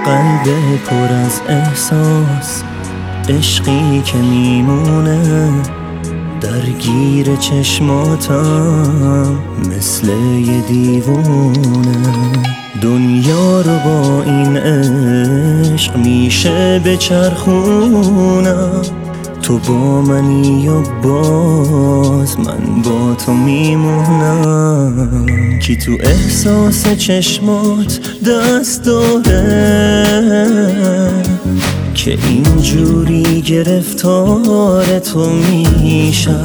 قلب پر از احساس، عشقی که میمونه درگیر چشماتم مثل یه دیوونه. دنیا رو با این عشق میشه بچرخونم، تو با منی و باز من با تو میمونم. کی تو احساس چشمات دست داره که اینجوری گرفتار تو میشم؟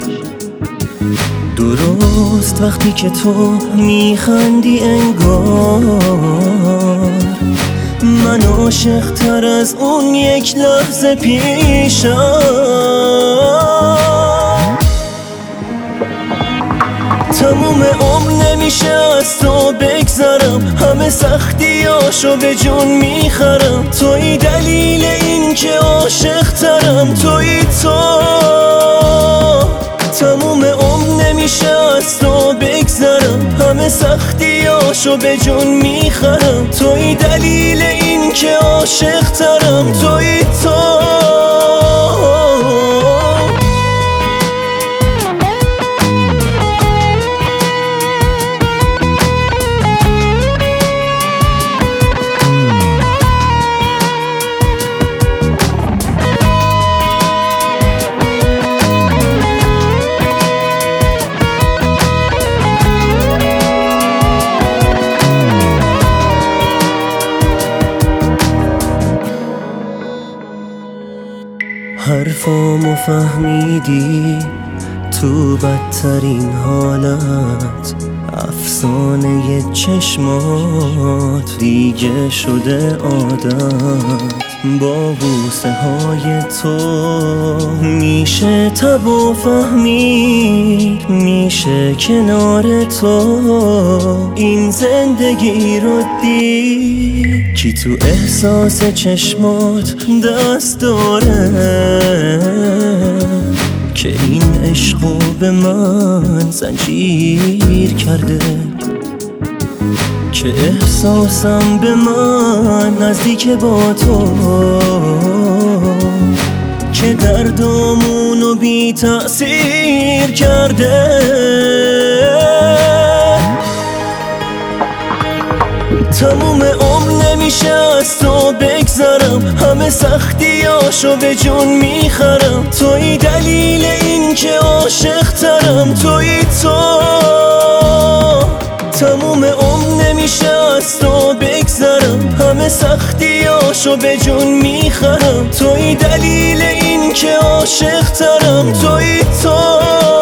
درست وقتی که تو میخندی انگار من عاشق تر از اون یک لحظه پیشم. تموم عمر نمیشه از تو بگذرم، همه سختیاشو به جون میخرم. توی دلیل این که عاشق ترم، توی تو. تموم عمر نمیشه از تو بگذرم، همه سختیاشو به جون میخرم. توی دلیل این که عاشق ترم، توی تو. حرفامو فهمیدی تو بدترین حالت، افسانه چشمات دیگه شده عادت. با بوسه های تو میشه تب و فهمید، میشه کنار تو این زندگی رو دید. کی تو احساس چشمات دست داره که این عشقو به من زنجیر کرده، که احساسم به من نزدیک با تو، که دردامونو بی تأثیر کرده. تموم عمر نمیشه از تو بگذرم، همه سختیاشو به جون میخرم. توی دلیل این که عاشق ترم، توی تو. تموم عمر نمیشه از تو بگذرم، همه سختیاشو به جون میخرم. توی دلیل این که عاشق ترم، توی تو.